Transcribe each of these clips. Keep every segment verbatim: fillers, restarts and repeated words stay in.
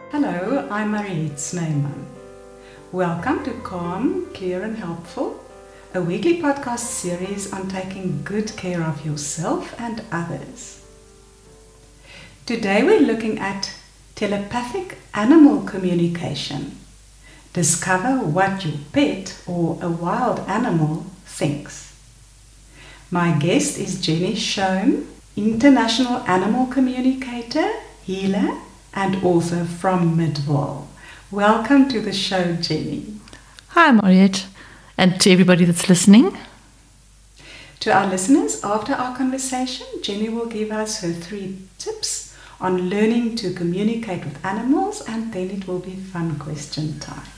Hello, I'm Mariette Snyman. Welcome to Calm, Clear and Helpful, a weekly podcast series on taking good care of yourself and others. Today we're looking at telepathic animal communication. Discover what your pet or a wild animal thinks. My guest is Jenny Schoen, international animal communicator, healer, and author from Midvaal. Welcome to the show, Jenny. Hi, Mariette, and to everybody that's listening. To our listeners, after our conversation, Jenny will give us her three tips on learning to communicate with animals, and then it will be fun question time.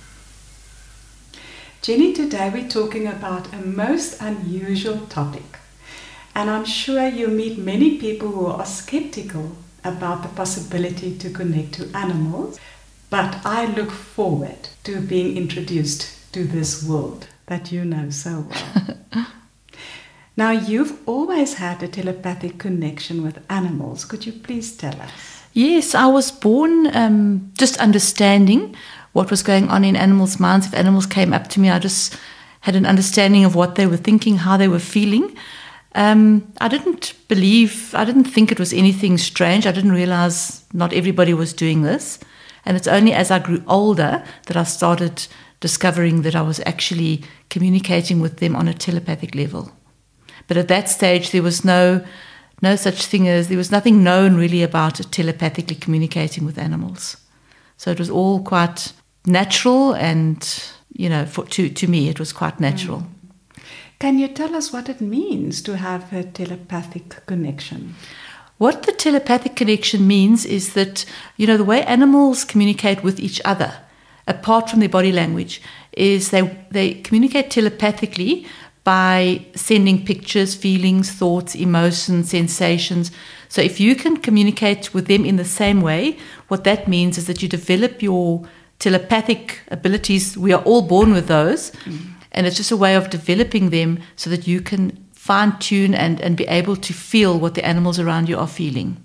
Jenny, today we're talking about a most unusual topic, and I'm sure you meet many people who are skeptical about the possibility to connect to animals, but I look forward to being introduced to this world that you know so well. Now, you've always had a telepathic connection with animals. Could you please tell us? Yes, I was born um, just understanding what was going on in animals' minds. If animals came up to me, I just had an understanding of what they were thinking, how they were feeling. Um, I didn't believe, I didn't think it was anything strange. I didn't realize not everybody was doing this. And it's only as I grew older that I started discovering that I was actually communicating with them on a telepathic level. But at that stage, there was no no such thing as, there was nothing known really about telepathically communicating with animals. So it was all quite natural and, you know, for, to, to me, it was quite natural. Mm. Can you tell us what it means to have a telepathic connection? What the telepathic connection means is that, you know, the way animals communicate with each other, apart from their body language, is they, they communicate telepathically by sending pictures, feelings, thoughts, emotions, sensations. So if you can communicate with them in the same way, what that means is that you develop your telepathic abilities. We are all born with those. Mm. And it's just a way of developing them so that you can fine-tune and, and be able to feel what the animals around you are feeling.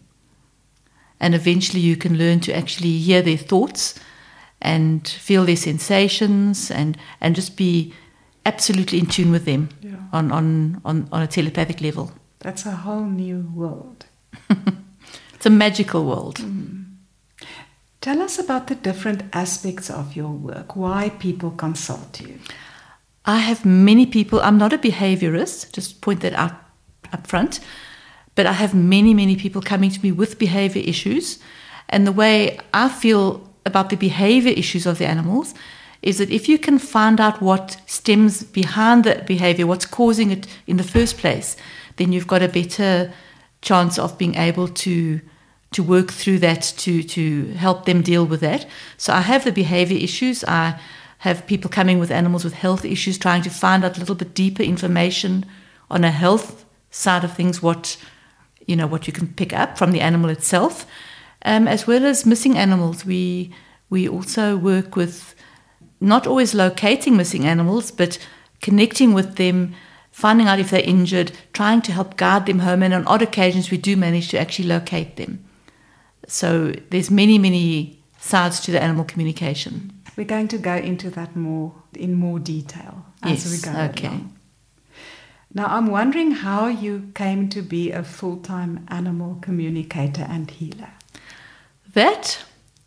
And eventually you can learn to actually hear their thoughts and feel their sensations and, and just be absolutely in tune with them yeah. on, on, on, on a telepathic level. That's a whole new world. It's a magical world. Mm. Tell us about the different aspects of your work, why people consult you. I have many people, I'm not a behaviorist, just point that out up front, but I have many, many people coming to me with behavior issues. And the way I feel about the behavior issues of the animals is that if you can find out what stems behind the behavior, what's causing it in the first place, then you've got a better chance of being able to to work through that, to, to help them deal with that. So I have the behavior issues. I have people coming with animals with health issues, trying to find out a little bit deeper information on a health side of things, what you know, what you can pick up from the animal itself, um, as well as missing animals. We we also work with not always locating missing animals, but connecting with them, finding out if they're injured, trying to help guide them home, and on odd occasions we do manage to actually locate them. So there's many, many sides to the animal communication. We're going to go into that more in more detail as yes, we go okay. along. Now, I'm wondering how you came to be a full-time animal communicator and healer. That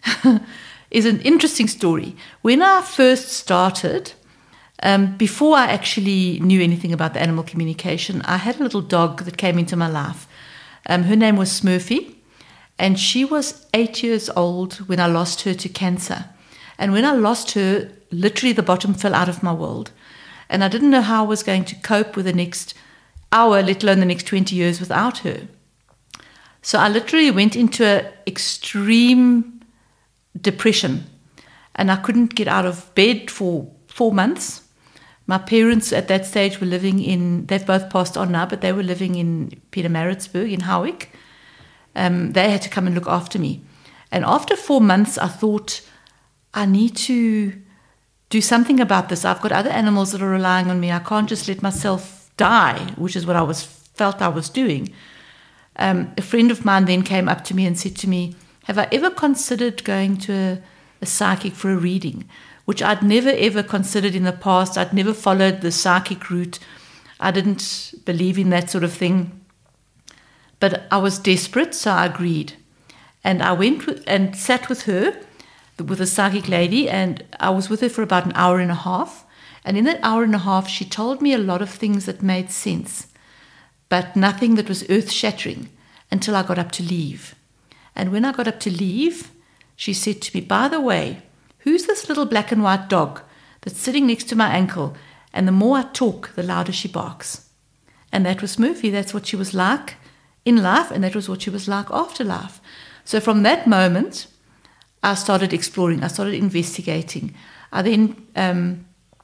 is an interesting story. When I first started, um, before I actually knew anything about the animal communication, I had a little dog that came into my life. Um, her name was Smurfy, and she was eight years old when I lost her to cancer. And when I lost her, literally the bottom fell out of my world. And I didn't know how I was going to cope with the next hour, let alone the next twenty years without her. So I literally went into an extreme depression. And I couldn't get out of bed for four months. My parents at that stage were living in, they've both passed on now, but they were living in Pietermaritzburg in Howick. Um, they had to come and look after me. And after four months, I thought, I need to do something about this. I've got other animals that are relying on me. I can't just let myself die, which is what I was felt I was doing. Um, a friend of mine then came up to me and said to me, have I ever considered going to a, a psychic for a reading, which I'd never ever considered in the past. I'd never followed the psychic route. I didn't believe in that sort of thing. But I was desperate, so I agreed. And I went with, and sat with her, with a psychic lady, and I was with her for about an hour and a half. And in that hour and a half, she told me a lot of things that made sense, but nothing that was earth-shattering until I got up to leave. And when I got up to leave, she said to me, by the way, who's this little black and white dog that's sitting next to my ankle? And the more I talk, the louder she barks. And that was Murphy. That's what she was like in life, and that was what she was like after life. So from that moment, I started exploring. I started investigating. I then um,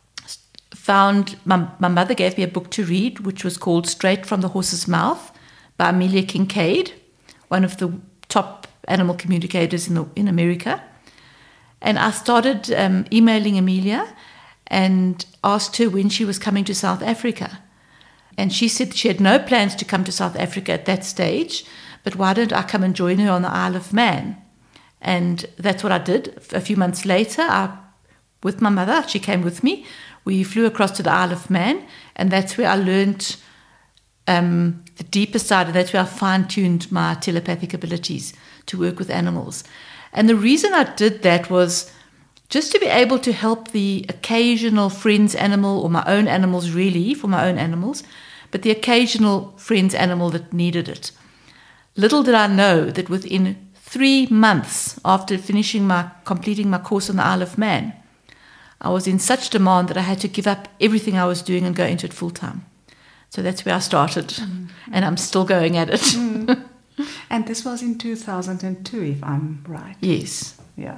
found, my, my mother gave me a book to read, which was called Straight from the Horse's Mouth by Amelia Kincaid, one of the top animal communicators in, the, in America. And I started um, emailing Amelia and asked her when she was coming to South Africa. And she said she had no plans to come to South Africa at that stage, but why don't I come and join her on the Isle of Man? And that's what I did. A few months later, I, with my mother, she came with me. We flew across to the Isle of Man, and that's where I learned um, the deeper side, and that's where I fine-tuned my telepathic abilities to work with animals. And the reason I did that was just to be able to help the occasional friend's animal, or my own animals really, for my own animals, but the occasional friend's animal that needed it. Little did I know that within three months after finishing my, completing my course on the Isle of Man, I was in such demand that I had to give up everything I was doing and go into it full time. So that's where I started, mm-hmm. and I'm still going at it. Mm. And this was in two thousand two, if I'm right. Yes. Yeah.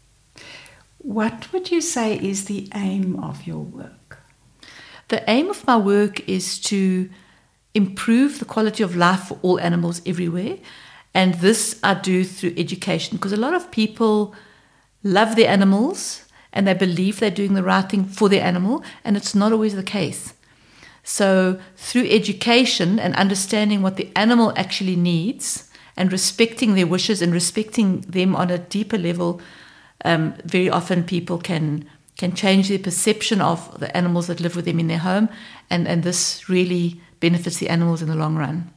What would you say is the aim of your work? The aim of my work is to improve the quality of life for all animals everywhere. And this I do through education, because a lot of people love their animals and they believe they're doing the right thing for their animal, and it's not always the case. So through education and understanding what the animal actually needs and respecting their wishes and respecting them on a deeper level, um, very often people can can change their perception of the animals that live with them in their home, and, and this really benefits the animals in the long run.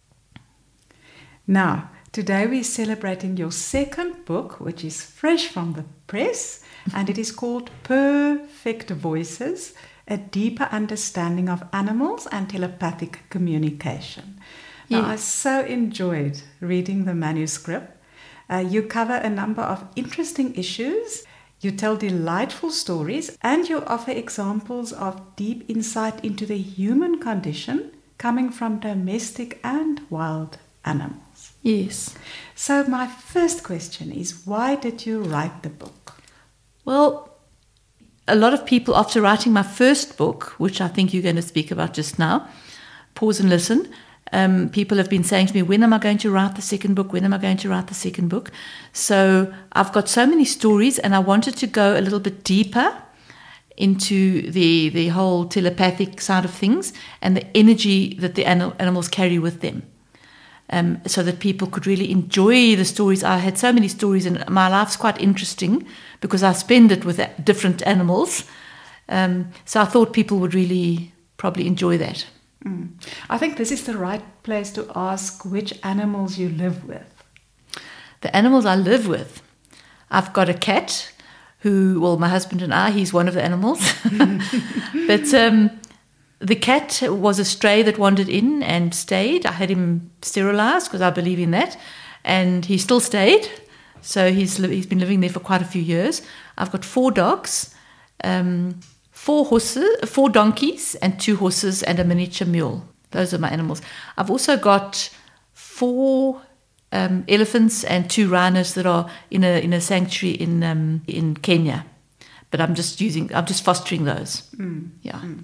Now, today we're celebrating your second book, which is fresh from the press, and it is called Perfect Voices, A Deeper Understanding of Animals and Telepathic Communication. Now, Yes. I so enjoyed reading the manuscript. Uh, you cover a number of interesting issues, you tell delightful stories, and you offer examples of deep insight into the human condition coming from domestic and wild animals. Yes. So my first question is, why did you write the book? Well, a lot of people, after writing my first book, which I think you're going to speak about just now, Pause and Listen, um, people have been saying to me, when am I going to write the second book? When am I going to write the second book? So I've got so many stories, and I wanted to go a little bit deeper into the, the whole telepathic side of things and the energy that the animal, animals carry with them. Um, so that people could really enjoy the stories. I had so many stories, and my life's quite interesting because I spend it with different animals. Um, so I thought people would really probably enjoy that. Mm. I think this is the right place to ask which animals you live with. The animals I live with, I've got a cat who, well, my husband and I, he's one of the animals. But um, the cat was a stray that wandered in and stayed. I had him sterilized because I believe in that. And he still stayed. So he's he's been living there for quite a few years. I've got four dogs, um, four horses, four donkeys, and two horses and a miniature mule. Those are my animals. I've also got four um, elephants and two rhinos that are in a in a sanctuary in um, in Kenya. But I'm just using, I'm just fostering those. Mm. Yeah. Mm.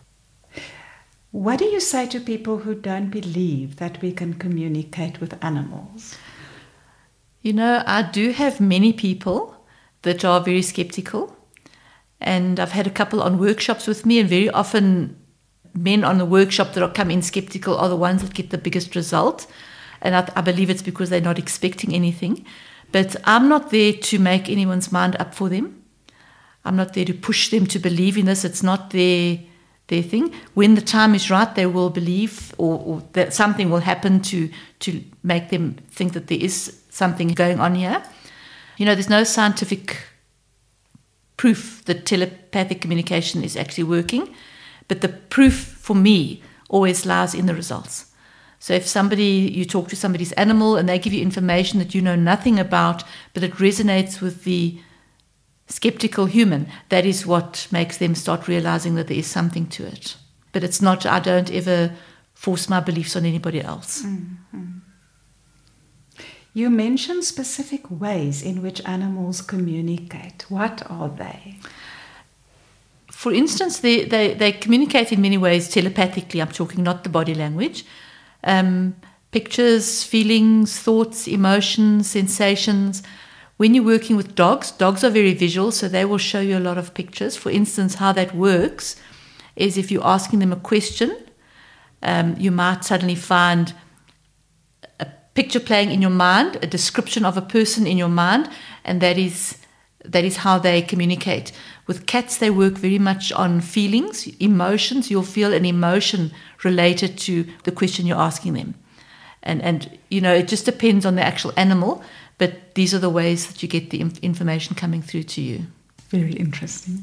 What do you say to people who don't believe that we can communicate with animals? You know, I do have many people that are very skeptical, and I've had a couple on workshops with me, and very often men on the workshop that are come in skeptical are the ones that get the biggest result, and I, I believe it's because they're not expecting anything. But I'm not there to make anyone's mind up for them. I'm not there to push them to believe in this. It's not their, their thing. When the time is right, they will believe, or, or that something will happen to, to make them think that there is something going on here. You know, there's no scientific proof that telepathic communication is actually working, but the proof for me always lies in the results. So if somebody, you talk to somebody's animal and they give you information that you know nothing about, but it resonates with the skeptical human, that is what makes them start realizing that there is something to it. But it's not, I don't ever force my beliefs on anybody else. Mm-hmm. You mentioned specific ways in which animals communicate. What are they? For instance, they, they, they communicate in many ways telepathically. I'm talking not the body language. Um, pictures, feelings, thoughts, emotions, sensations. When you're working with dogs, dogs are very visual, so they will show you a lot of pictures. For instance, how that works is if you're asking them a question, um, you might suddenly find a picture playing in your mind, a description of a person in your mind, and that is that is how they communicate. With cats, they work very much on feelings, emotions. You'll feel an emotion related to the question you're asking them. And, and you know, it just depends on the actual animal, but these are the ways that you get the information coming through to you. Very interesting.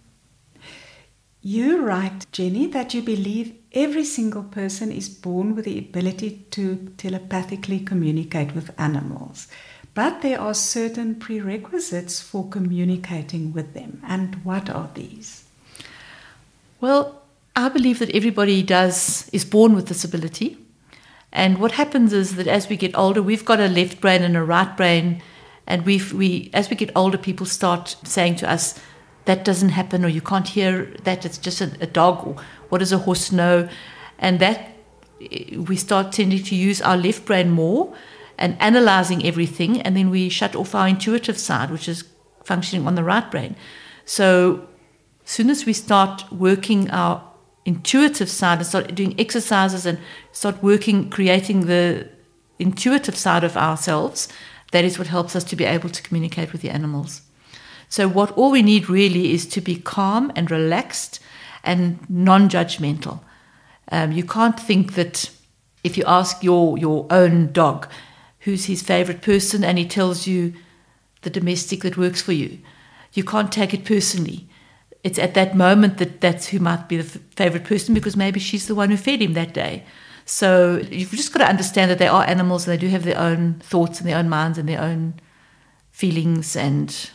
You write, Jenny, that you believe every single person is born with the ability to telepathically communicate with animals. But there are certain prerequisites for communicating with them. And what are these? Well, I believe that everybody does is born with this ability. And what happens is that as we get older, we've got a left brain and a right brain. And we've, we, as we get older, people start saying to us, that doesn't happen, or you can't hear that, it's just a, a dog, or what does a horse know? And that we start tending to use our left brain more and analyzing everything, and then we shut off our intuitive side, which is functioning on the right brain. So as soon as we start working our intuitive side and start doing exercises and start working, creating the intuitive side of ourselves, that is what helps us to be able to communicate with the animals. So what all we need really is to be calm and relaxed and non-judgmental. Um, you can't think that if you ask your, your own dog who's his favorite person and he tells you the domestic that works for you, you can't take it personally. It's at that moment that that's who might be the f- favorite person, because maybe she's the one who fed him that day. So you've just got to understand that they are animals and they do have their own thoughts and their own minds and their own feelings and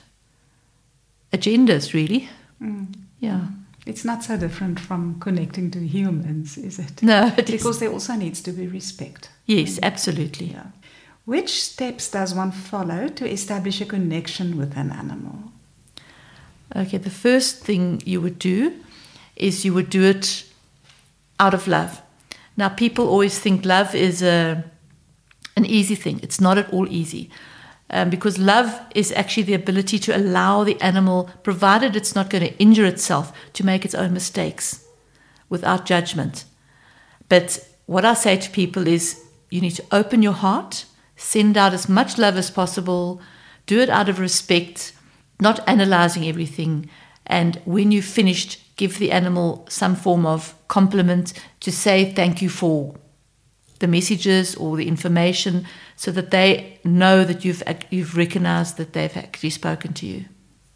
agendas, really. Mm. Yeah. It's not so different from connecting to humans, is it? No, it because is. there also needs to be respect. Yes, absolutely. Yeah. Which steps does one follow to establish a connection with an animal? Okay, the first thing you would do is you would do it out of love. Now, people always think love is a, an easy thing. It's not at all easy. Um, because love is actually the ability to allow the animal, provided it's not going to injure itself, to make its own mistakes without judgment. But what I say to people is you need to open your heart, send out as much love as possible, do it out of respect, not analyzing everything. And when you've finished, give the animal some form of compliment to say thank you for the messages or the information, so that they know that you've you've recognized that they've actually spoken to you.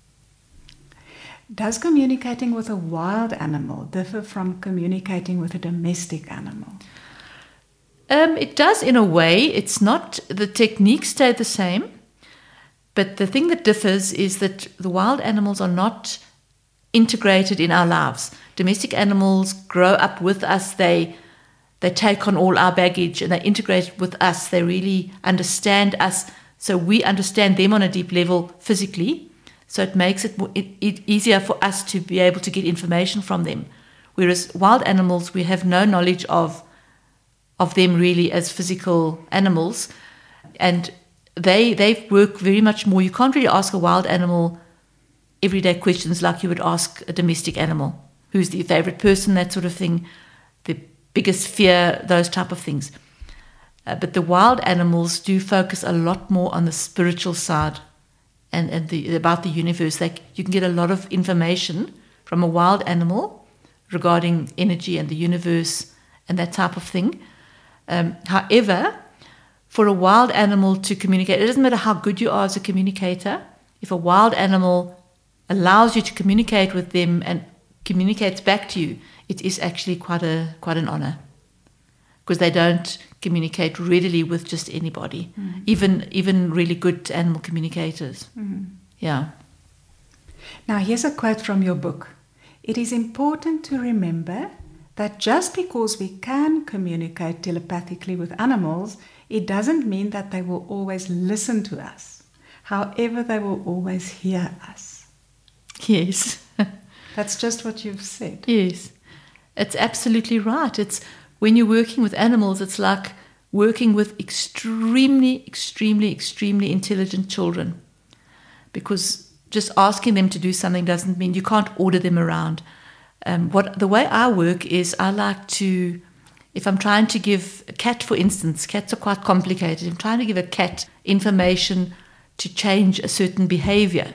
Does communicating with a wild animal differ from communicating with a domestic animal? Um, it does in a way. It's not, the techniques stay the same, but the thing that differs is that the wild animals are not integrated in our lives. Domestic animals grow up with us. They They take on all our baggage and they integrate with us. They really understand us. So we understand them on a deep level physically. So it makes it, more, it, it easier for us to be able to get information from them. Whereas wild animals, we have no knowledge of, of them really as physical animals. And they, they work very much more. You can't really ask a wild animal everyday questions like you would ask a domestic animal. Who's the favorite person, that sort of thing. The biggest fear, those type of things. Uh, but the wild animals do focus a lot more on the spiritual side and, and the, about the universe. Like you can get a lot of information from a wild animal regarding energy and the universe and that type of thing. Um, however, for a wild animal to communicate, it doesn't matter how good you are as a communicator. If a wild animal allows you to communicate with them and communicates back to you, it is actually quite a quite an honor, because they don't communicate readily with just anybody, mm. even even really good animal communicators. Mm. Yeah. Now here's a quote from your book. It is important to remember that just because we can communicate telepathically with animals, it doesn't mean that they will always listen to us. However, they will always hear us. Yes. That's just what you've said. Yes. It's absolutely right. It's when you're working with animals, it's like working with extremely, extremely, extremely intelligent children. Because just asking them to do something doesn't mean you can't order them around. Um, what the way I work is I like to, if I'm trying to give a cat, for instance, cats are quite complicated. I'm trying to give a cat information to change a certain behavior.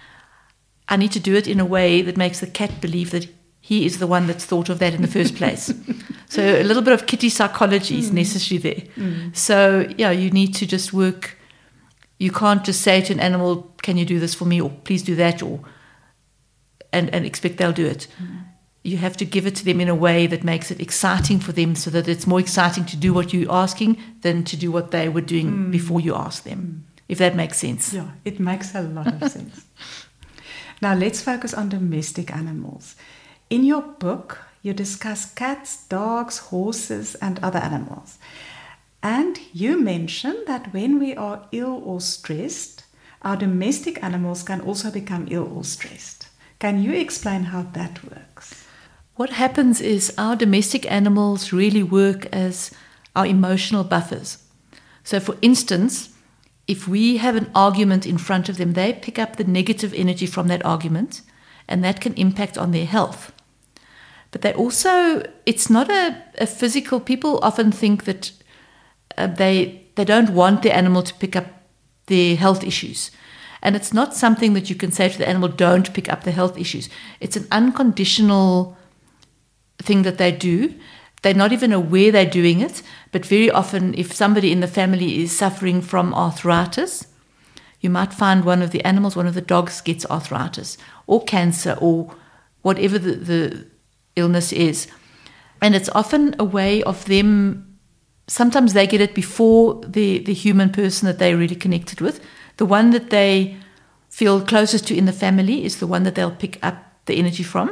I need to do it in a way that makes the cat believe that he is the one that's thought of that in the first place. So a little bit of kitty psychology mm. is necessary there. Mm. So, yeah, you need to just work. You can't just say to an animal, can you do this for me, or please do that, or and, and expect they'll do it. Mm. You have to give it to them in a way that makes it exciting for them, so that it's more exciting to do what you're asking than to do what they were doing mm. before you asked them, mm. if that makes sense. Yeah, it makes a lot of sense. Now let's focus on domestic animals. In your book, you discuss cats, dogs, horses, and other animals. And you mention that when we are ill or stressed, our domestic animals can also become ill or stressed. Can you explain how that works? What happens is our domestic animals really work as our emotional buffers. So for instance, if we have an argument in front of them, they pick up the negative energy from that argument, and that can impact on their health. But they also, it's not a, a physical, people often think that uh, they they don't want the animal to pick up their health issues. And it's not something that you can say to the animal, don't pick up the health issues. It's an unconditional thing that they do. They're not even aware they're doing it, but very often if somebody in the family is suffering from arthritis, you might find one of the animals, one of the dogs gets arthritis or cancer or whatever the, the illness is. And it's often a way of them, sometimes they get it before the, the human person that they're really connected with. The one that they feel closest to in the family is the one that they'll pick up the energy from.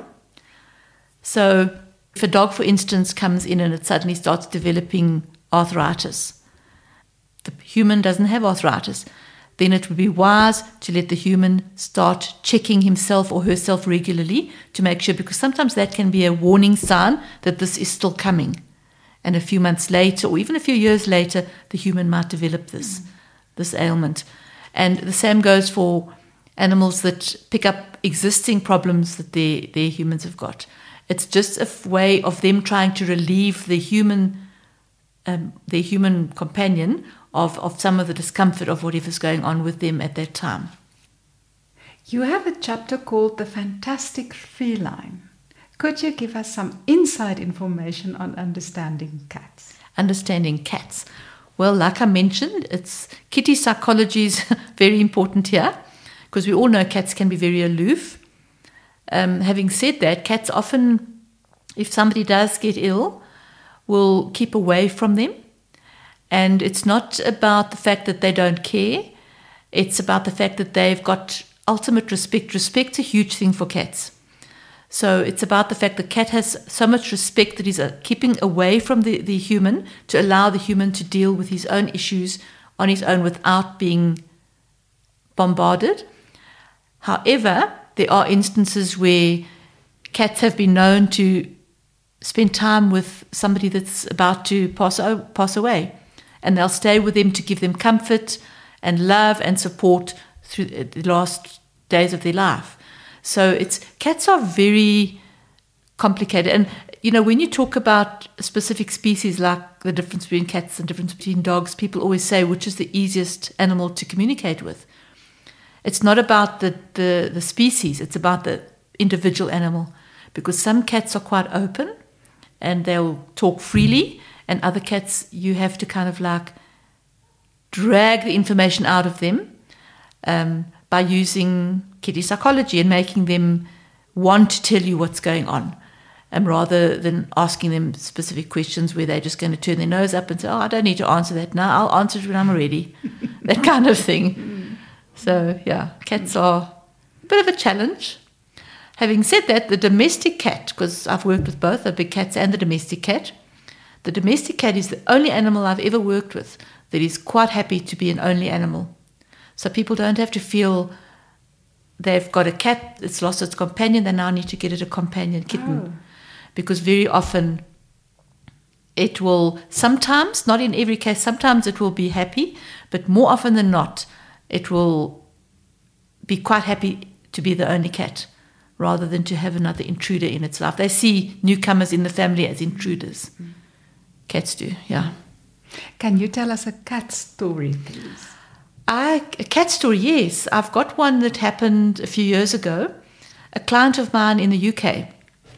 So if a dog, for instance, comes in and it suddenly starts developing arthritis, the human doesn't have arthritis, then it would be wise to let the human start checking himself or herself regularly to make sure, because sometimes that can be a warning sign that this is still coming. And a few months later, or even a few years later, the human might develop this, mm. this ailment. And the same goes for animals that pick up existing problems that their, their humans have got. It's just a way of them trying to relieve the human, um, their human companion of, of some of the discomfort of whatever's going on with them at that time. You have a chapter called The Fantastic Feline. Could you give us some inside information on understanding cats? Understanding cats. Well, like I mentioned, it's kitty psychology is very important here, because we all know cats can be very aloof. Um, having said that, cats often, if somebody does get ill, will keep away from them. And it's not about the fact that they don't care. It's about the fact that they've got ultimate respect. Respect's a huge thing for cats. So it's about the fact that cat has so much respect that he's keeping away from the, the human to allow the human to deal with his own issues on his own without being bombarded. However, there are instances where cats have been known to spend time with somebody that's about to pass, pass away. And they'll stay with them to give them comfort and love and support through the last days of their life. So it's cats are very complicated. And, you know, when you talk about specific species like the difference between cats and the difference between dogs, people always say, which is the easiest animal to communicate with? It's not about the, the, the species, it's about the individual animal. Because some cats are quite open and they'll talk freely, and other cats, you have to kind of like drag the information out of them um, by using kitty psychology and making them want to tell you what's going on, um, rather than asking them specific questions where they're just going to turn their nose up and say, oh, I don't need to answer that now, I'll answer it when I'm ready. That kind of thing. So, yeah, cats are a bit of a challenge. Having said that, the domestic cat, because I've worked with both the big cats and the domestic cat, the domestic cat is the only animal I've ever worked with that is quite happy to be an only animal. So people don't have to feel they've got a cat that's lost its companion, they now need to get it a companion kitten. Oh. Because very often it will, sometimes, not in every case, sometimes it will be happy, but more often than not, it will be quite happy to be the only cat, rather than to have another intruder in its life. They see newcomers in the family as intruders. Mm. Cats do, yeah. Can you tell us a cat story, please? I, a cat story, yes. I've got one that happened a few years ago. A client of mine in the U K,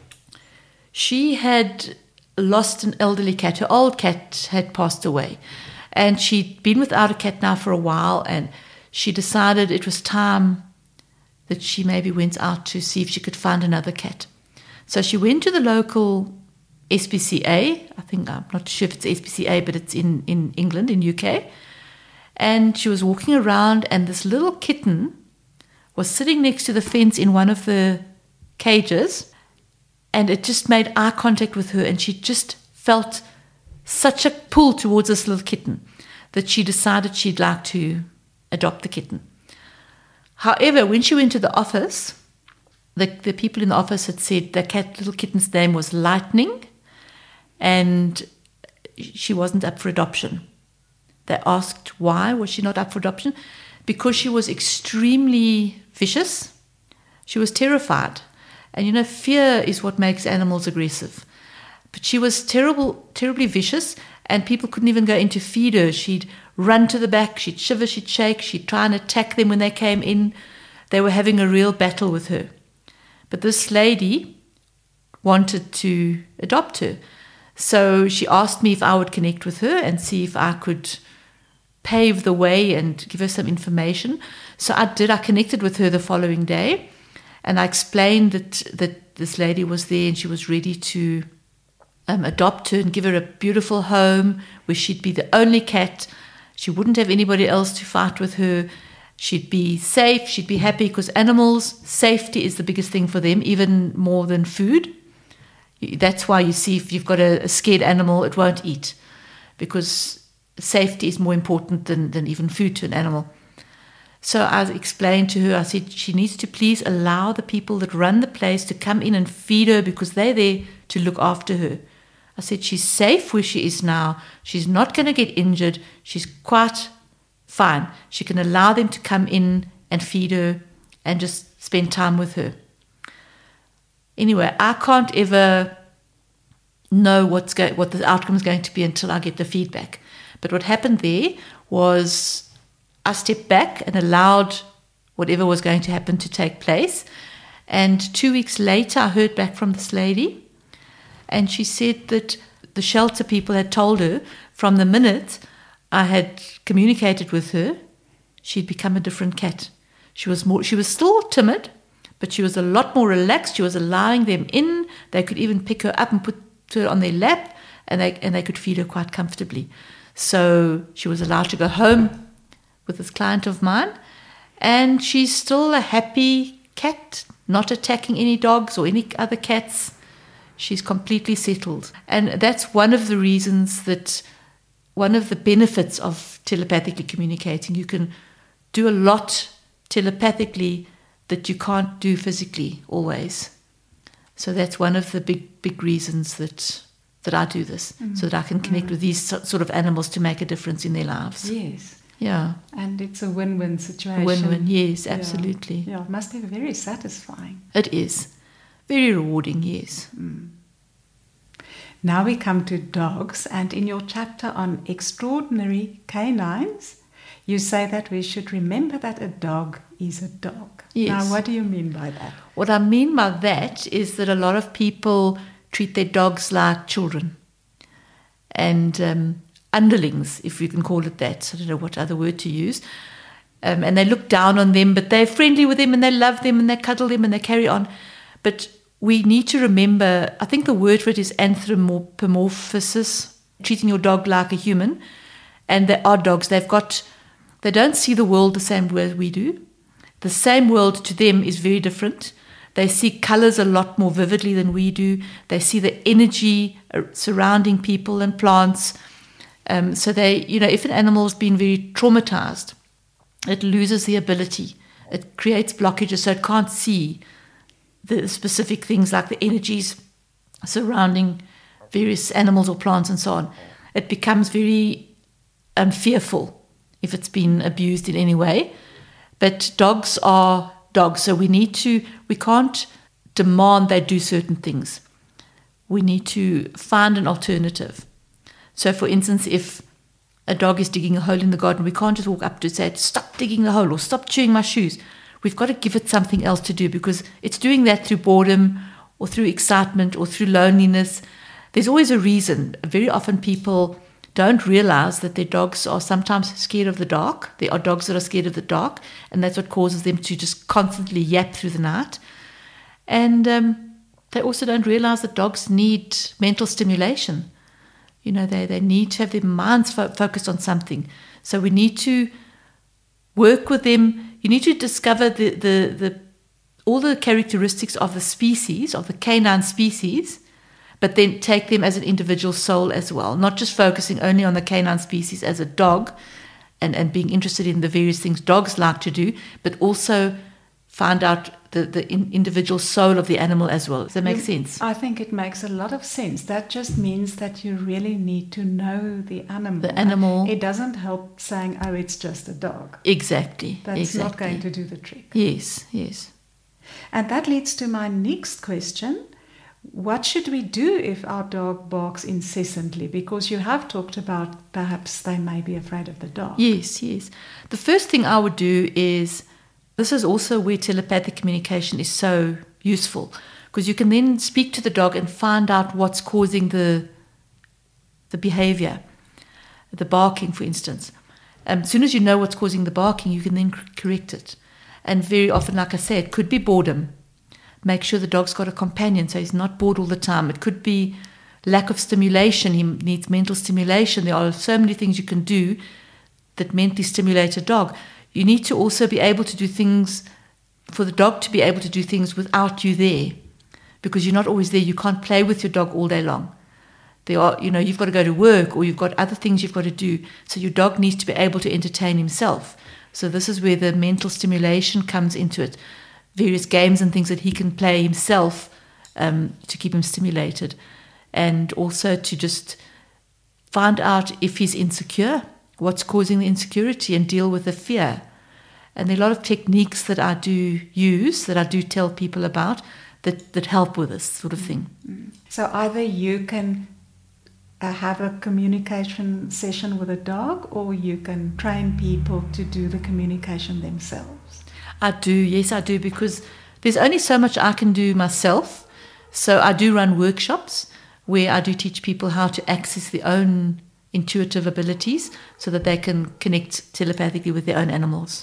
she had lost an elderly cat. Her old cat had passed away. And she'd been without a cat now for a while, and she decided it was time that she maybe went out to see if she could find another cat. So she went to the local S P C A. I think, I'm not sure if it's S P C A, but it's in, in England, in U K. And she was walking around, and this little kitten was sitting next to the fence in one of the cages, and it just made eye contact with her, and she just felt such a pull towards this little kitten that she decided she'd like to adopt the kitten. However, when she went to the office, the, the people in the office had said the cat, little kitten's name was Lightning, and she wasn't up for adoption. They asked why was she not up for adoption? Because she was extremely vicious. She was terrified. And you know, fear is what makes animals aggressive. But she was terrible, terribly vicious, and people couldn't even go in to feed her. She'd run to the back, she'd shiver, she'd shake, she'd try and attack them when they came in. They were having a real battle with her. But this lady wanted to adopt her. So she asked me if I would connect with her and see if I could pave the way and give her some information. So I did. I connected with her the following day, and I explained that, that this lady was there and she was ready to um, adopt her and give her a beautiful home where she'd be the only cat. She wouldn't have anybody else to fight with her. She'd be safe. She'd be happy, because animals, safety is the biggest thing for them, even more than food. That's why you see if you've got a, a scared animal, it won't eat, because safety is more important than, than even food to an animal. So I explained to her, I said she needs to please allow the people that run the place to come in and feed her, because they're there to look after her. I said she's safe where she is now. She's not going to get injured. She's quite fine. She can allow them to come in and feed her and just spend time with her. Anyway, I can't ever know what's go- what the outcome is going to be until I get the feedback. But what happened there was I stepped back and allowed whatever was going to happen to take place. And two weeks later, I heard back from this lady, and she said that the shelter people had told her from the minute I had communicated with her, she'd become a different cat. She was more. She was still timid, but she was a lot more relaxed. She was allowing them in. They could even pick her up and put her on their lap, and they and they could feed her quite comfortably. So she was allowed to go home with this client of mine, and she's still a happy cat, not attacking any dogs or any other cats. She's completely settled. And that's one of the reasons that, one of the benefits of telepathically communicating. You can do a lot telepathically that you can't do physically always. So that's one of the big, big reasons that that I do this, mm. so that I can connect mm. with these sort of animals to make a difference in their lives. Yes. Yeah. And it's a win-win situation. A win-win, yes, absolutely. Yeah, yeah, it must be very satisfying. It is. Very rewarding, yes. Mm. Now we come to dogs, and in your chapter on extraordinary canines, you say that we should remember that a dog is a dog. Yes. Now, what do you mean by that? What I mean by that is that a lot of people treat their dogs like children and um, underlings, if you can call it that. I don't know what other word to use. Um, and they look down on them, but they're friendly with them and they love them and they cuddle them and they carry on. But we need to remember, I think the word for it is anthropomorphosis, treating your dog like a human. And they are dogs. They've got, they don't see the world the same way we do. The same world to them is very different. They see colors a lot more vividly than we do. They see the energy surrounding people and plants. Um, so they, you know, if an animal's been very traumatized, it loses the ability. It creates blockages, so it can't see the specific things like the energies surrounding various animals or plants and so on. It becomes very um, fearful if it's been abused in any way. But dogs are dogs, so we need to, we can't demand they do certain things. We need to find an alternative. So for instance, if a dog is digging a hole in the garden, we can't just walk up to it and say, stop digging the hole or stop chewing my shoes. We've got to give it something else to do because it's doing that through boredom or through excitement or through loneliness. There's always a reason. Very often people don't realize that their dogs are sometimes scared of the dark. There are dogs that are scared of the dark, and that's what causes them to just constantly yap through the night. And um, they also don't realize that dogs need mental stimulation. You know, they, they need to have their minds fo- focused on something. So we need to work with them. You need to discover the, the, the all the characteristics of the species, of the canine species, but then take them as an individual soul as well, not just focusing only on the canine species as a dog and, and being interested in the various things dogs like to do, but also find out the, the in, individual soul of the animal as well. Does that make You, sense? I think it makes a lot of sense. That just means that you really need to know the animal. The animal. It doesn't help saying, oh, it's just a dog. Exactly. That's exactly. not going to do the trick. Yes, yes. And that leads to my next question. What should we do if our dog barks incessantly? Because you have talked about perhaps they may be afraid of the dog. Yes, yes. The first thing I would do is, this is also where telepathic communication is so useful, because you can then speak to the dog and find out what's causing the the behavior, the barking, for instance. Um, as soon as you know what's causing the barking, you can then correct it. And very often, like I say, it could be boredom. Make sure the dog's got a companion so he's not bored all the time. It could be lack of stimulation. He needs mental stimulation. There are so many things you can do that mentally stimulate a dog. You need to also be able to do things, for the dog to be able to do things without you there, because you're not always there. You can't play with your dog all day long. There are, you know, you've got to go to work or you've got other things you've got to do. So your dog needs to be able to entertain himself. So this is where the mental stimulation comes into it. Various games and things that he can play himself um, to keep him stimulated. And also to just find out if he's insecure, what's causing the insecurity, and deal with the fear. And there are a lot of techniques that I do use, that I do tell people about, that, that help with this sort of thing. Mm-hmm. So either you can uh, have a communication session with a dog, or you can train people to do the communication themselves. I do, yes I do, because there's only so much I can do myself. So I do run workshops where I do teach people how to access their own intuitive abilities so that they can connect telepathically with their own animals.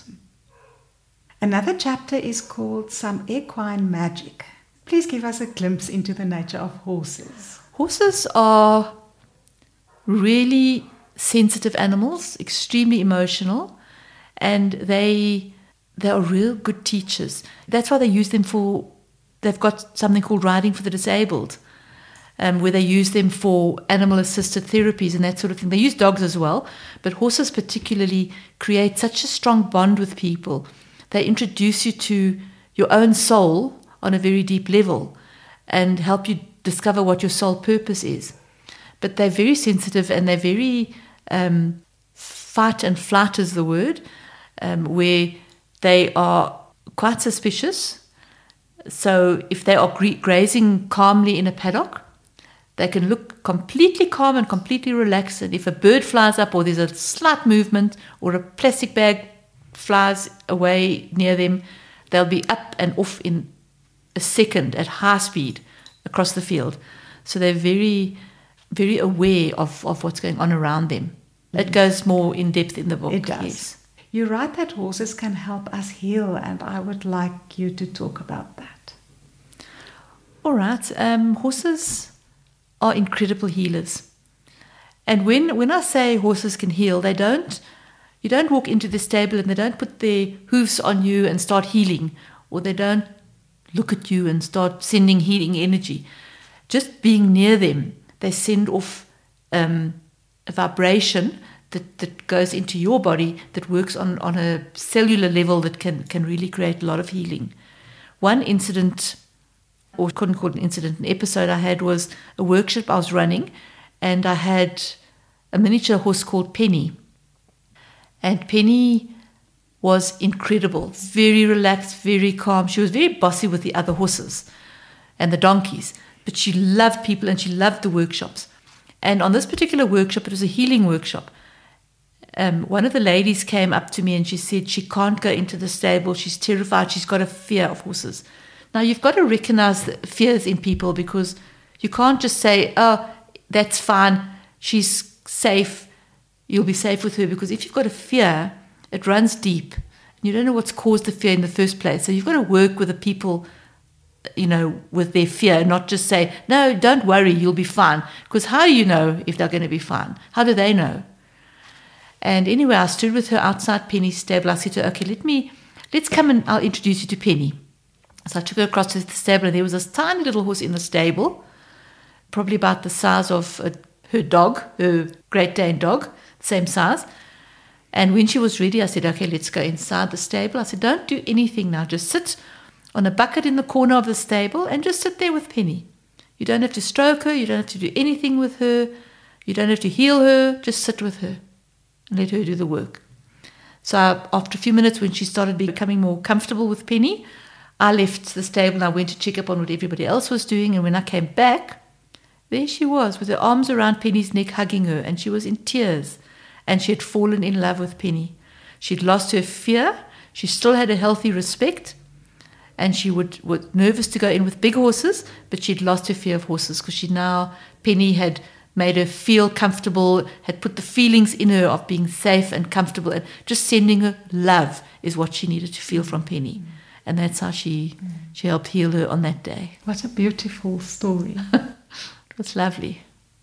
Another chapter is called Some Equine Magic. Please give us a glimpse into the nature of horses. Horses are really sensitive animals, extremely emotional, and they they are real good teachers. That's why they use them for, they've got something called Riding for the Disabled, um, where they use them for animal-assisted therapies and that sort of thing. They use dogs as well, but horses particularly create such a strong bond with people. They introduce you to your own soul on a very deep level and help you discover what your soul purpose is. But they're very sensitive and they're very um, fight and flight is the word, um, where they are quite suspicious, So if they are gra- grazing calmly in a paddock, they can look completely calm and completely relaxed. And if a bird flies up or there's a slight movement or a plastic bag flies away near them, they'll be up and off in a second at high speed across the field. So they're very, very aware of, of what's going on around them. Mm-hmm. It goes more in depth in the book. It does. Yes. You write that horses can help us heal, and I would like you to talk about that. All right. Um, horses are incredible healers. And when, when I say horses can heal, they don't, you don't walk into the stable and they don't put their hooves on you and start healing, or they don't look at you and start sending healing energy. Just being near them, they send off um, a vibration that, that goes into your body that works on, on a cellular level that can, can really create a lot of healing. One incident, or couldn't call it an incident, an episode I had was a workshop I was running, and I had a miniature horse called Penny. And Penny was incredible, very relaxed, very calm. She was very bossy with the other horses and the donkeys, but she loved people and she loved the workshops. And on this particular workshop, it was a healing workshop. Um, one of the ladies came up to me and she said she can't go into the stable. She's terrified. She's got a fear of horses. Now, you've got to recognize the fears in people, because you can't just say, oh, that's fine, she's safe, you'll be safe with her. Because if you've got a fear, it runs deep. And you don't know what's caused the fear in the first place. So you've got to work with the people, you know, with their fear, not just say, no, don't worry, you'll be fine. Because how do you know if they're going to be fine? How do they know? And anyway, I stood with her outside Penny's stable. I said to her, okay, let me, let's come and I'll introduce you to Penny. So I took her across to the stable, and there was this tiny little horse in the stable, probably about the size of a, her dog, her Great Dane dog, same size. And when she was ready, I said, okay, let's go inside the stable. I said, don't do anything now. Just sit on a bucket in the corner of the stable and just sit there with Penny. You don't have to stroke her. You don't have to do anything with her. You don't have to heal her. Just sit with her and let her do the work. So I, after a few minutes, when she started becoming more comfortable with Penny, I left the stable and I went to check up on what everybody else was doing. And when I came back, there she was with her arms around Penny's neck, hugging her. And she was in tears. And she had fallen in love with Penny. She'd lost her fear. She still had a healthy respect. And she would, was nervous to go in with big horses, but she'd lost her fear of horses, because she now, Penny had made her feel comfortable, had put the feelings in her of being safe and comfortable. And just sending her love is what she needed to feel from Penny. And that's how she, she helped heal her on that day. What a beautiful story. It was lovely.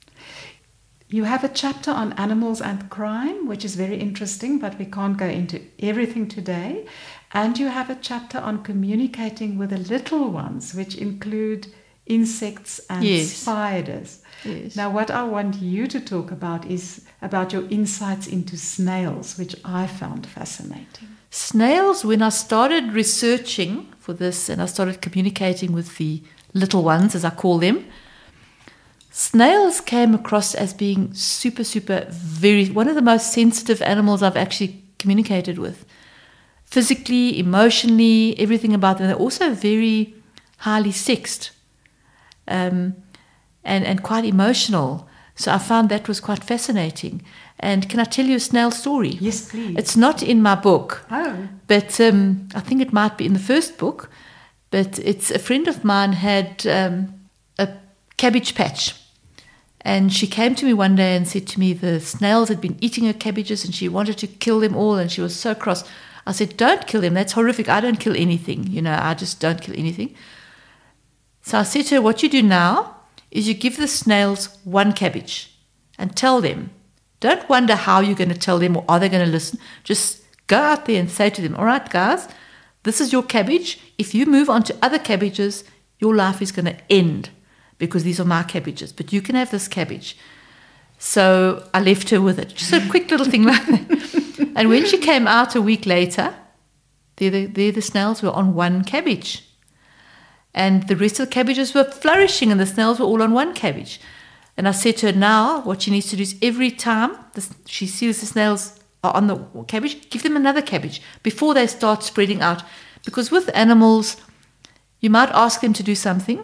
You have a chapter on animals and crime, which is very interesting, but we can't go into everything today. And you have a chapter on communicating with the little ones, which include insects and yes. spiders. Yes. Now, what I want you to talk about is about your insights into snails, which I found fascinating. Snails, when I started researching for this and I started communicating with the little ones, as I call them, snails came across as being super, super, very, one of the most sensitive animals I've actually communicated with. Physically, emotionally, everything about them. They're also very highly sexed um, and, and quite emotional. So I found that was quite fascinating. And can I tell you a snail story? Yes, please. It's not in my book, oh. but um, I think it might be in the first book. But it's a friend of mine had um, a cabbage patch. And she came to me one day and said to me the snails had been eating her cabbages and she wanted to kill them all, and she was so cross. I said, don't kill them. That's horrific. I don't kill anything. You know, I just don't kill anything. So I said to her, what you do now is you give the snails one cabbage and tell them. Don't wonder how you're going to tell them or are they going to listen. Just go out there and say to them, all right, guys, this is your cabbage. If you move on to other cabbages, your life is going to end because these are my cabbages. But you can have this cabbage. So I left her with it. Just a quick little thing like that. And when she came out a week later, there the, there the snails were on one cabbage. And the rest of the cabbages were flourishing and the snails were all on one cabbage. And I said to her, now what she needs to do is every time the, she sees the snails are on the cabbage, give them another cabbage before they start spreading out. Because with animals, You might ask them to do something.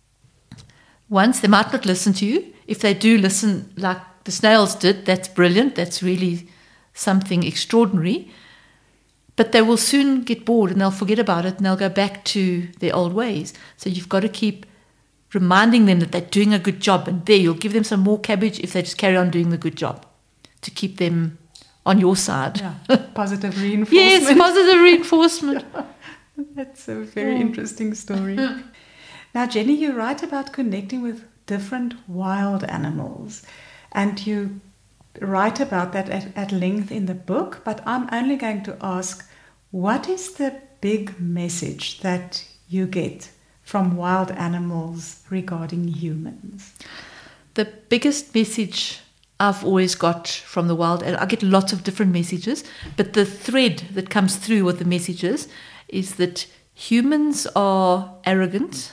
Once, they might not listen to you. If they do listen like the snails did, that's brilliant. That's really something extraordinary. But they will soon get bored and they'll forget about it and they'll go back to their old ways. So you've got to keep reminding them that they're doing a good job. And there, you'll give them some more cabbage if they just carry on doing the good job to keep them on your side. Yeah. Positive reinforcement. Yes, positive reinforcement. Yeah. That's a very interesting story. Now, Jenny, you write about connecting with different wild animals, and you write about that at, at length in the book, but I'm only going to ask, what is the big message that you get from wild animals regarding humans? The biggest message I've always got from the wild, and I get lots of different messages, but the thread that comes through with the messages is that humans are arrogant,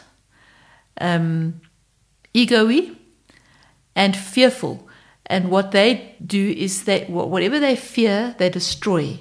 um, ego-y, and fearful. And what they do is that whatever they fear, they destroy.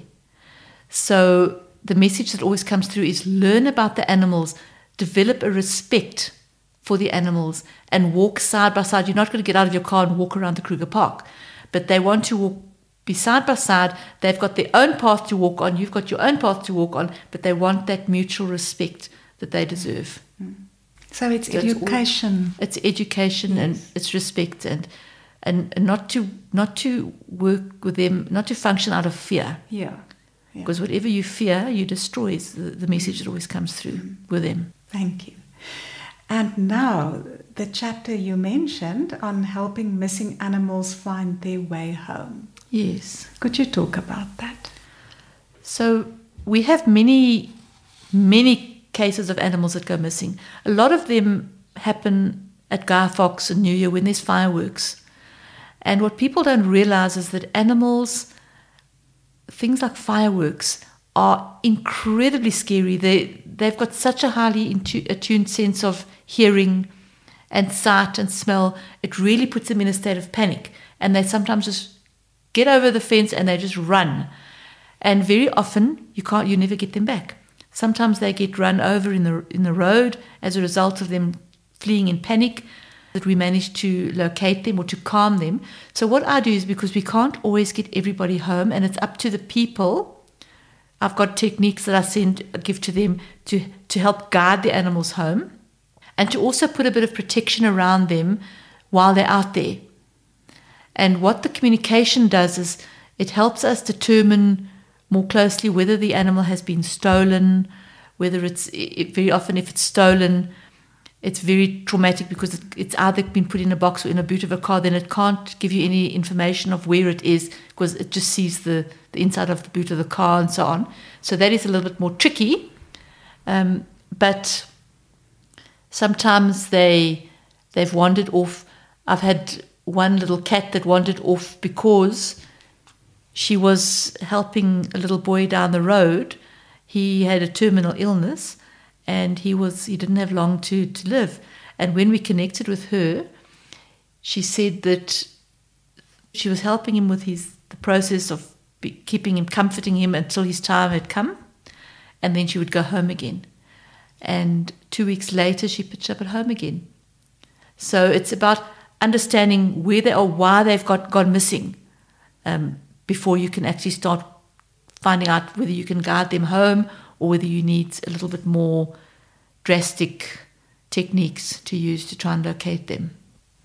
So the message that always comes through is learn about the animals, develop a respect for the animals, and walk side by side. You're not going to get out of your car and walk around the Kruger Park, but they want to walk be side by side. They've got their own path to walk on. You've got your own path to walk on, but they want that mutual respect that they deserve. So it's So education. It's, it's education, Yes. and it's respect, and, and and not to not to work with them, not to function out of fear. Yeah. Yeah. Because whatever you fear, you destroy. Is the, the message that always comes through with them. Thank you. And now, the chapter you mentioned on helping missing animals find their way home. Yes. Could you talk about that? So we have many, many cases of animals that go missing. A lot of them happen at Guy Fawkes and New Year when there's fireworks. And what people don't realize is that animals, things like fireworks, are incredibly scary. They, they've got such a highly intu- attuned sense of hearing and sight and smell. It really puts them in a state of panic. And they sometimes just get over the fence and they just run. And very often you can't, you never get them back. Sometimes they get run over in the in the road as a result of them fleeing in panic, that we manage to locate them or to calm them. So what I do is, because we can't always get everybody home and it's up to the people, I've got techniques that I send, give to them to, to help guide the animals home and to also put a bit of protection around them while they're out there. And what the communication does is it helps us determine more closely whether the animal has been stolen, whether it's, it, very often if it's stolen, it's very traumatic because it, it's either been put in a box or in a boot of a car, then it can't give you any information of where it is because it just sees the, the inside of the boot of the car and so on. So that is a little bit more tricky. Um, but sometimes they, they've wandered off. I've had one little cat that wandered off because she was helping a little boy down the road. He had a terminal illness and he was he didn't have long to, to live. And when we connected with her, she said that she was helping him with his the process of be, keeping him, comforting him until his time had come, and then she would go home again. And two weeks later, she pitched up at home again. So it's about understanding where they are, why they've got gone missing, um, before you can actually start finding out whether you can guide them home or whether you need a little bit more drastic techniques to use to try and locate them.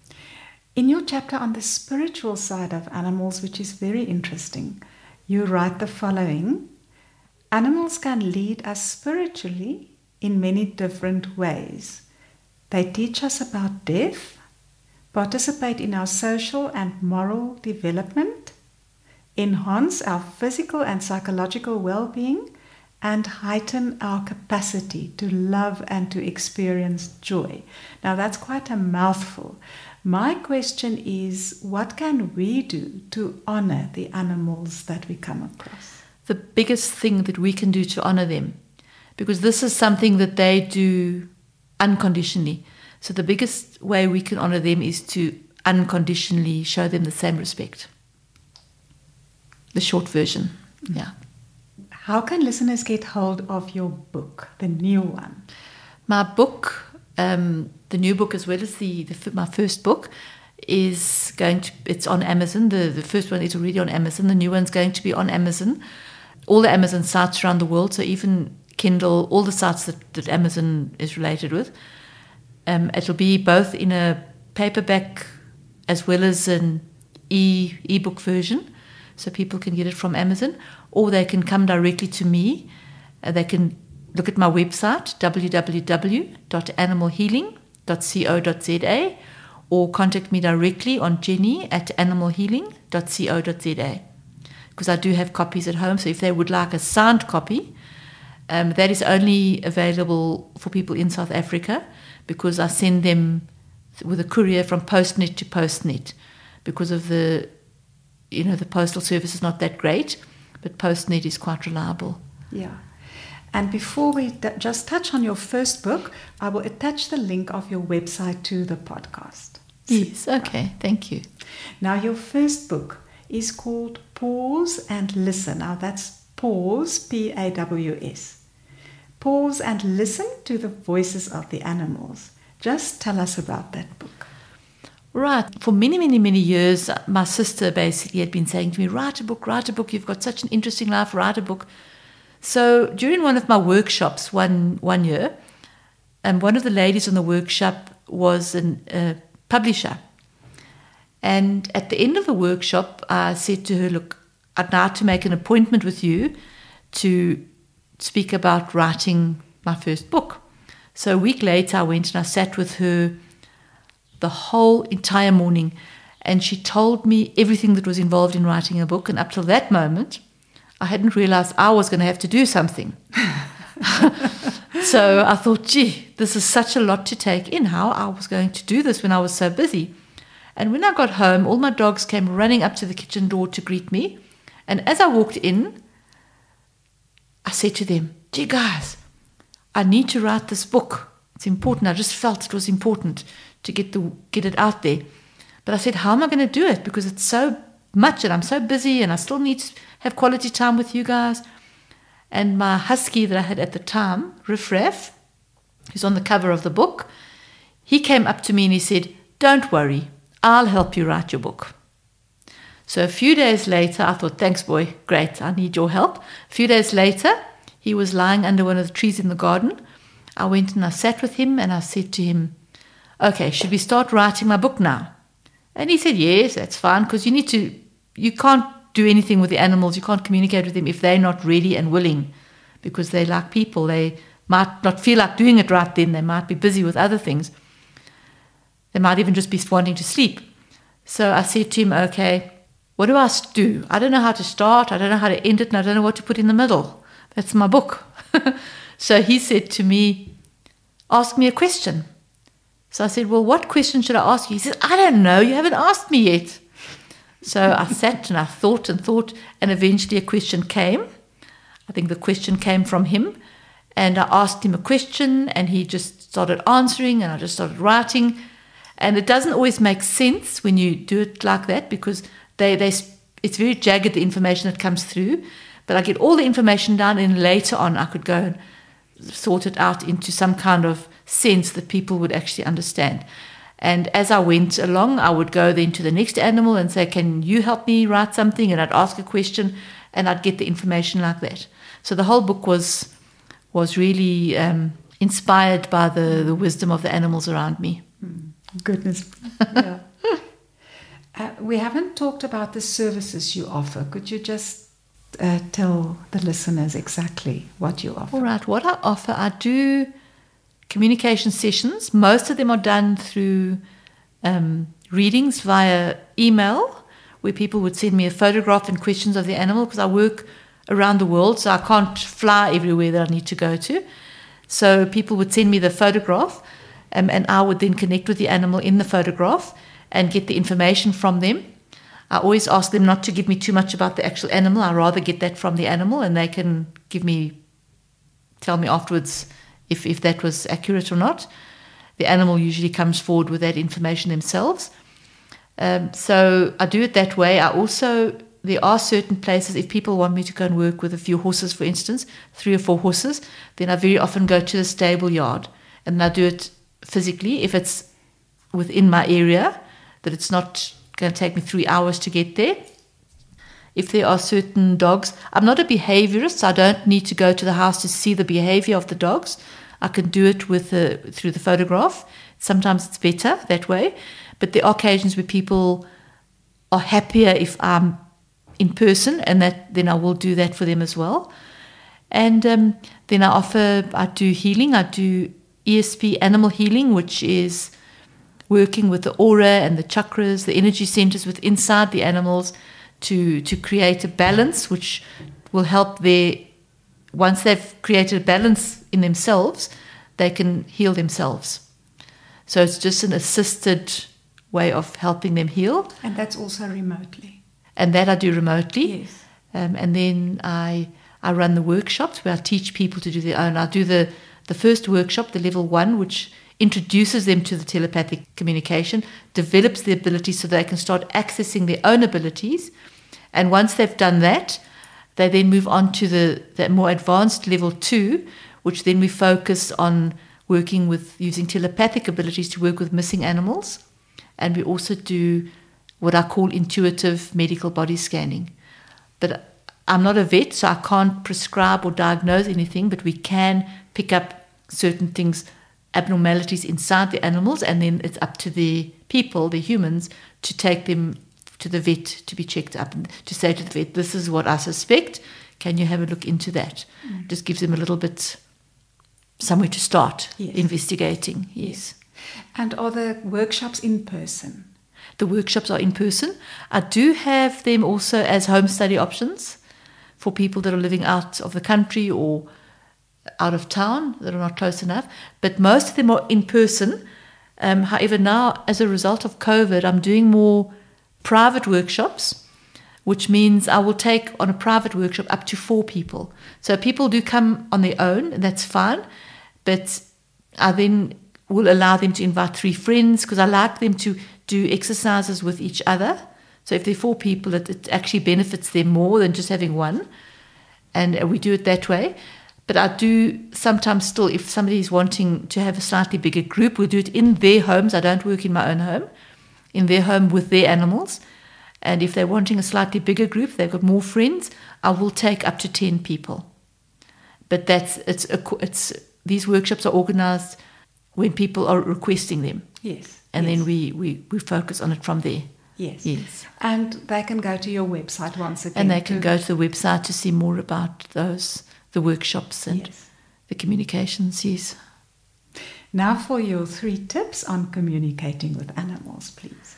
In your chapter on the spiritual side of animals, which is very interesting, you write the following: animals can lead us spiritually in many different ways. They teach us about death, participate in our social and moral development, enhance our physical and psychological well-being, and heighten our capacity to love and to experience joy. Now that's quite a mouthful. My question is, what can we do to honor the animals that we come across? The biggest thing that we can do to honor them, because this is something that they do unconditionally. So the biggest way we can honor them is to unconditionally show them the same respect. The short version, yeah. How can listeners get hold of your book, the new one? My book, um, the new book as well as the, the my first book, is going to, it's on Amazon. The, the first one is already on Amazon. The new one's going to be on Amazon. All the Amazon sites around the world, so even Kindle, all the sites that, that Amazon is related with. Um, it'll be both in a paperback as well as an e ebook version, so people can get it from Amazon, or they can come directly to me. Uh, they can look at my website, w w w dot animal healing dot co dot z a, or contact me directly on jenny at animal healing dot co dot z a, because I do have copies at home. So if they would like a signed copy, um, that is only available for people in South Africa, because I send them with a courier from Postnet to Postnet, because of the, you know, the postal service is not that great, but Postnet is quite reliable. Yeah. And before we d- just touch on your first book, I will attach the link of your website to the podcast. Yes, okay, thank you. Now, your first book is called Pause and Listen. Now, that's Pause, P A W S. Pause and listen to the voices of the animals. Just tell us about that book. Right. For many, many, many years, my sister basically had been saying to me, write a book, write a book. You've got such an interesting life, write a book. So during one of my workshops one, one year, um, one of the ladies on the workshop was a uh, publisher. And at the end of the workshop, I said to her, look, I'd like to make an appointment with you to speak about writing my first book. So a week later, I went and I sat with her the whole entire morning, and she told me everything that was involved in writing a book. And up till that moment, I hadn't realized I was going to have to do something. So I thought, gee, this is such a lot to take in, how I was going to do this when I was so busy. And when I got home, all my dogs came running up to the kitchen door to greet me. And as I walked in, I said to them, gee, guys, I need to write this book. It's important. I just felt it was important to get the get it out there. But I said, how am I going to do it? Because it's so much and I'm so busy and I still need to have quality time with you guys. And my husky that I had at the time, Riff Raff, who's on the cover of the book, he came up to me and he said, don't worry, I'll help you write your book. So a few days later, I thought, thanks, boy, great, I need your help. A few days later, he was lying under one of the trees in the garden. I went and I sat with him and I said to him, okay, should we start writing my book now? And he said, yes, that's fine, because you need to, you can't do anything with the animals, you can't communicate with them if they're not ready and willing, because they're like people. They might not feel like doing it right then, they might be busy with other things. They might even just be wanting to sleep. So I said to him, okay, what do I do? I don't know how to start, I don't know how to end it, and I don't know what to put in the middle. That's my book. So he said to me, ask me a question. So I said, well, what question should I ask you? He said, I don't know, you haven't asked me yet. So I sat and I thought and thought, and eventually a question came. I think the question came from him. And I asked him a question, and he just started answering, and I just started writing. And it doesn't always make sense when you do it like that, because they, they it's very jagged, the information that comes through. But I get all the information down, and later on I could go and sort it out into some kind of sense that people would actually understand. And as I went along, I would go then to the next animal and say, can you help me write something? And I'd ask a question, and I'd get the information like that. So the whole book was was really um, inspired by the, the wisdom of the animals around me. Goodness. Yeah. uh, we haven't talked about the services you offer. Could you just uh, tell the listeners exactly what you offer? All right. What I offer, I do communication sessions. Most of them are done through um, readings via email, where people would send me a photograph and questions of the animal, because I work around the world, so I can't fly everywhere that I need to go to. So people would send me the photograph, um, and I would then connect with the animal in the photograph and get the information from them. I always ask them not to give me too much about the actual animal. I rather get that from the animal, and they can give me, tell me afterwards if, if that was accurate or not. The animal usually comes forward with that information themselves. Um, so I do it that way. I also, there are certain places, if people want me to go and work with a few horses, for instance, three or four horses, then I very often go to the stable yard and I do it physically if it's within my area, that it's not going to take me three hours to get there. If there are certain dogs, I'm not a behaviorist, so I don't need to go to the house to see the behavior of the dogs. I can do it with the, through the photograph. Sometimes it's better that way, but there are occasions where people are happier if I'm in person, and that then I will do that for them as well. And um, then I offer, I do healing. I do E S P animal healing, which is working with the aura and the chakras, the energy centers within inside the animals to to create a balance, which will help their, once they've created a balance in themselves, they can heal themselves. So it's just an assisted way of helping them heal. And that's also remotely. And that I do remotely. Yes. Um, and then I I run the workshops where I teach people to do their own. I do the, the first workshop, the level one, which introduces them to the telepathic communication, develops the ability so they can start accessing their own abilities. And once they've done that, they then move on to the, the more advanced level two, which then we focus on working with using telepathic abilities to work with missing animals. And we also do what I call intuitive medical body scanning. But I'm not a vet, so I can't prescribe or diagnose anything, but we can pick up certain things, abnormalities inside the animals, and then it's up to the people, the humans, to take them to the vet to be checked up and to say to the vet, this is what I suspect, can you have a look into that? Mm. Just gives them a little bit somewhere to start yes. investigating. Yes. And are the workshops in person? The workshops are in person. I do have them also as home study options for people that are living out of the country or out of town, that are not close enough. But most of them are in person. Um, however, now, as a result of COVID, I'm doing more private workshops, which means I will take on a private workshop up to four people. So people do come on their own, and that's fine. But I then will allow them to invite three friends, because I like them to do exercises with each other. So if there are four people, it, it actually benefits them more than just having one. And we do it that way. But I do sometimes still, if somebody is wanting to have a slightly bigger group, we'll do it in their homes. I don't work in my own home. In their home with their animals. And if they're wanting a slightly bigger group, they've got more friends, I will take up to ten people. But that's it's a, it's these workshops are organized when people are requesting them. Yes. And yes. then we, we, we focus on it from there. Yes. Yes. And they can go to your website once again. And they can go to the website to see more about those, the workshops and yes. the communications, yes. Now for your three tips on communicating with animals, please.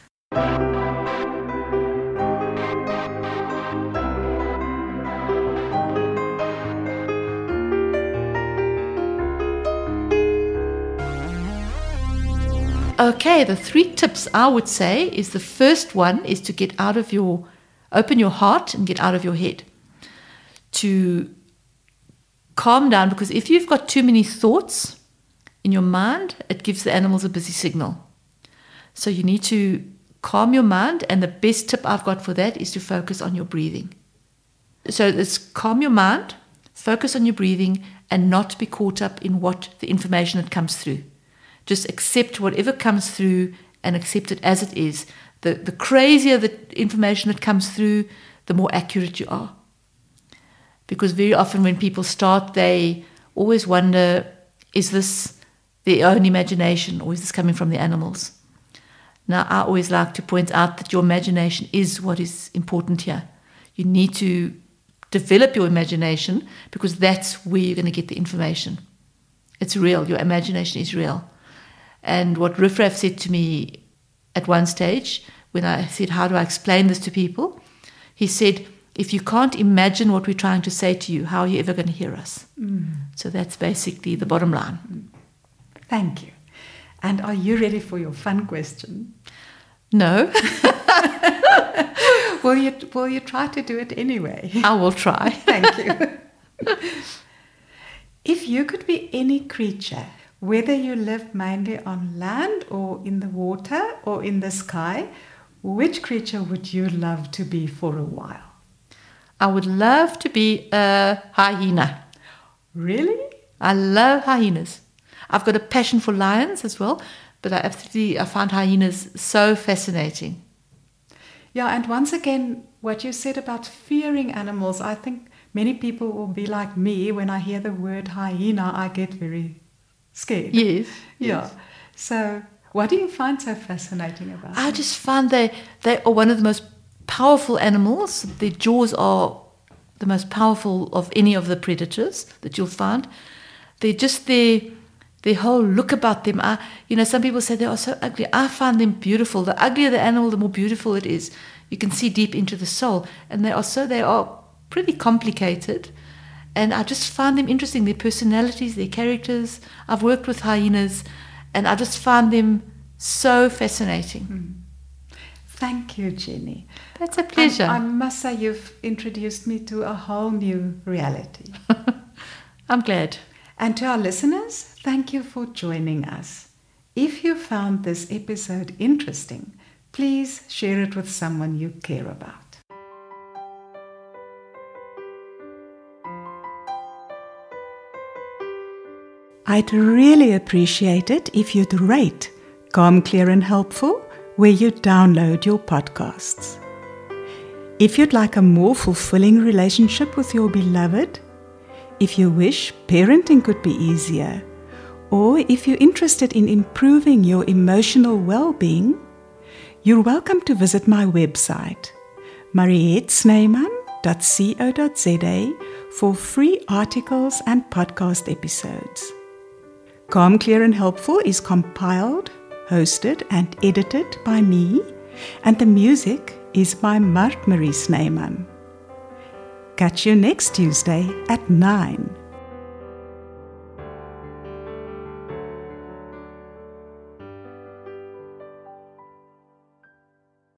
Okay, the three tips I would say is the first one is to get out of your, open your heart and get out of your head. To calm down, because if you've got too many thoughts in your mind, it gives the animals a busy signal. So you need to calm your mind, and the best tip I've got for that is to focus on your breathing. So it's calm your mind, focus on your breathing, and not be caught up in what the information that comes through. Just accept whatever comes through and accept it as it is. The, the crazier the information that comes through, the more accurate you are. Because very often when people start, they always wonder, is this their own imagination or is this coming from the animals? Now, I always like to point out that your imagination is what is important here. You need to develop your imagination because that's where you're going to get the information. It's real. Your imagination is real. And what Riff Raff said to me at one stage, when I said, how do I explain this to people? He said, if you can't imagine what we're trying to say to you, how are you ever going to hear us? Mm. So that's basically the bottom line. Thank you. And are you ready for your fun question? No. will you will you try to do it anyway? I will try. Thank you. If you could be any creature, whether you live mainly on land or in the water or in the sky, which creature would you love to be for a while? I would love to be a hyena. Really? I love hyenas. I've got a passion for lions as well, but I absolutely I find hyenas so fascinating. Yeah, and once again, what you said about fearing animals, I think many people will be like me. When I hear the word hyena, I get very scared. Yes. Yeah. Yes. So what do you find so fascinating about I them? just find they, they are one of the most powerful animals. Their jaws are the most powerful of any of the predators that you'll find. They're just their, their whole look about them. I, you know, some people say they are so ugly. I find them beautiful. The uglier the animal, the more beautiful it is. You can see deep into the soul. And they are so, they are pretty complicated. And I just find them interesting, their personalities, their characters. I've worked with hyenas, and I just find them so fascinating. Mm. Thank you, Jenny. That's a pleasure. I, I must say you've introduced me to a whole new reality. I'm glad. And to our listeners, thank you for joining us. If you found this episode interesting, please share it with someone you care about. I'd really appreciate it if you'd rate Calm, Clear and Helpful where you download your podcasts. If you'd like a more fulfilling relationship with your beloved, if you wish parenting could be easier, or if you're interested in improving your emotional well-being, you're welcome to visit my website, mariette snyman dot co dot za, for free articles and podcast episodes. Calm, Clear and Helpful is compiled, hosted and edited by me, and the music is by Mart Marie Snyman. Catch you next Tuesday at nine.